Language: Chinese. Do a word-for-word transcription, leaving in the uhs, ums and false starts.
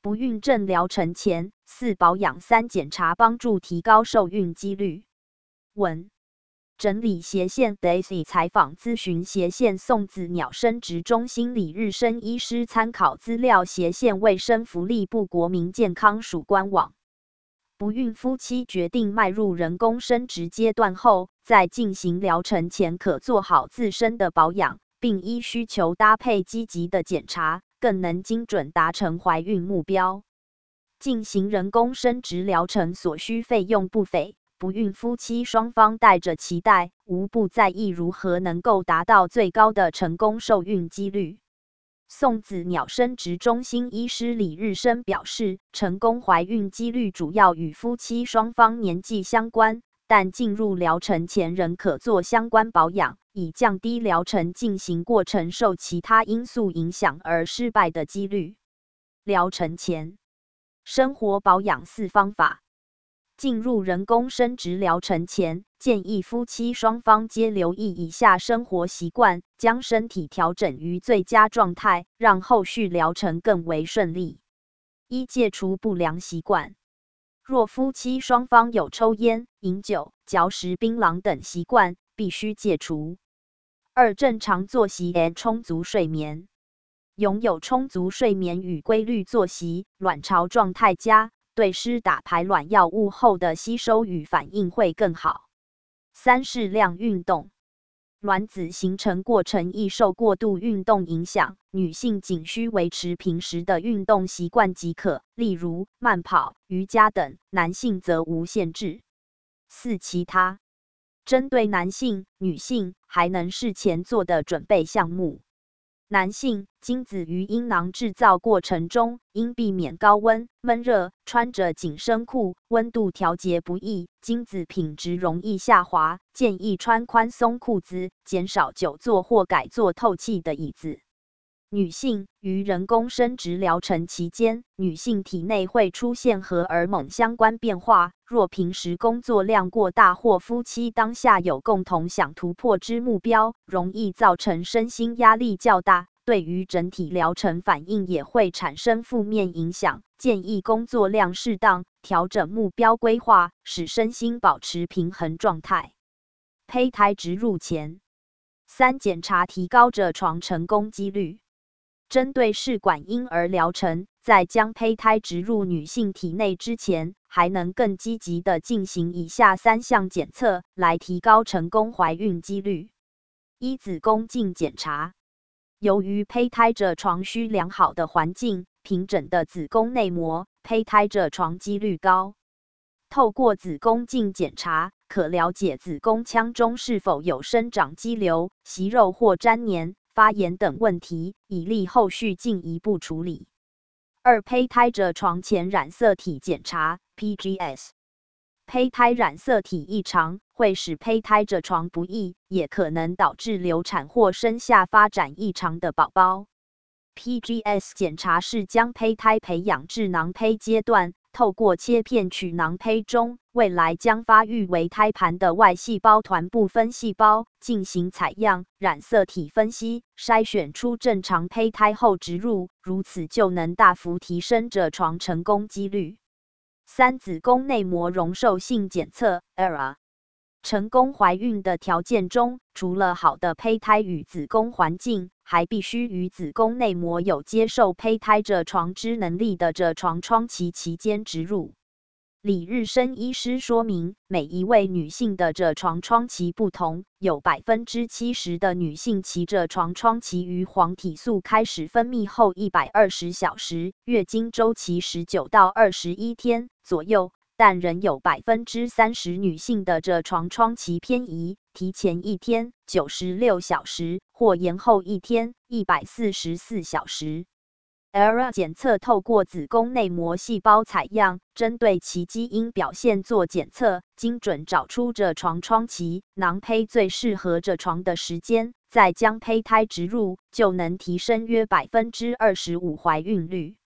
不孕症疗程前四保养三检查帮助提高受孕几率。文整理斜线 Daisy 采访咨询斜线送子鸟生殖中心李日生医师参考资料斜线卫生福利部国民健康署官网。不孕夫妻决定迈入人工生殖阶段后，在进行疗程前可做好自身的保养，并依需求搭配积极的检查，更能精准达成怀孕目标。进行人工生殖疗程所需费用不菲，不孕夫妻双方带着期待，无不在意如何能够达到最高的成功受孕几率。送子鸟生殖中心医师李日生表示，成功怀孕几率主要与夫妻双方年纪相关，但进入疗程前仍可做相关保养，以降低疗程进行过程受其他因素影响而失败的几率。疗程前生活保养四方法。进入人工生殖疗程前，建议夫妻双方皆留意以下生活习惯，将身体调整于最佳状态，让后续疗程更为顺利。一、戒除不良习惯。若夫妻双方有抽烟、饮酒、嚼食槟榔等习惯，必须戒除。二、正常作息和充足睡眠。拥有充足睡眠与规律作息，卵巢状态佳，对施打排卵药物后的吸收与反应会更好。三、适量运动。卵子形成过程易受过度运动影响，女性仅需维持平时的运动习惯即可，例如慢跑、瑜伽等，男性则无限制。四、其他。针对男性、女性还能事前做的准备项目。男性精子于阴囊制造过程中，应避免高温、闷热，穿着紧身裤，温度调节不易，精子品质容易下滑，建议穿宽松裤子，减少久坐或改坐透气的椅子。女性于人工生殖疗程期间，女性体内会出现荷尔蒙相关变化，若平时工作量过大或夫妻当下有共同想突破之目标，容易造成身心压力较大，对于整体疗程反应也会产生负面影响，建议工作量适当，调整目标规划，使身心保持平衡状态。胚胎植入前，三检查提高着床成功几率。针对试管婴儿疗程，在将胚胎植入女性体内之前，还能更积极地进行以下三项检测，来提高成功怀孕几率。一、子宫镜检查。由于胚胎着床需良好的环境、平整的子宫内膜，胚胎着床几率高。透过子宫镜检查，可了解子宫腔中是否有生长肌瘤、息肉或粘黏、发炎等问题，以利后续进一步处理。二、胚胎着床前染色体检查 P G S。胚胎染色体异常会使胚胎着床不易，也可能导致流产或生下发展异常的宝宝。P G S 检查是将胚胎培养至囊胚阶段，透过切片取囊胚中未来将发育为胎盘的外细胞团部分细胞，进行采样、染色体分析，筛选出正常胚胎后植入，如此就能大幅提升着床成功几率。三、子宫内膜容受性检测 E R A。成功怀孕的条件中，除了好的胚胎与子宫环境，还必须与子宫内膜有接受胚胎着床之能力的着床窗期期间植入。李日生医师说明，每一位女性的着床窗期不同，有 百分之七十 的女性其着床窗期于黄体素开始分泌后一百二十小时，月经周期十九到二十一天左右，但仍有 百分之三十 女性的着床窗期偏移，提前一天九十六小时，或延后一天一百四十四小时。E R A 检测透过子宫内膜细胞采样，针对其基因表现做检测，精准找出着床窗期、囊胚最适合着床的时间，再将胚胎植入，就能提升约 百分之二十五 怀孕率。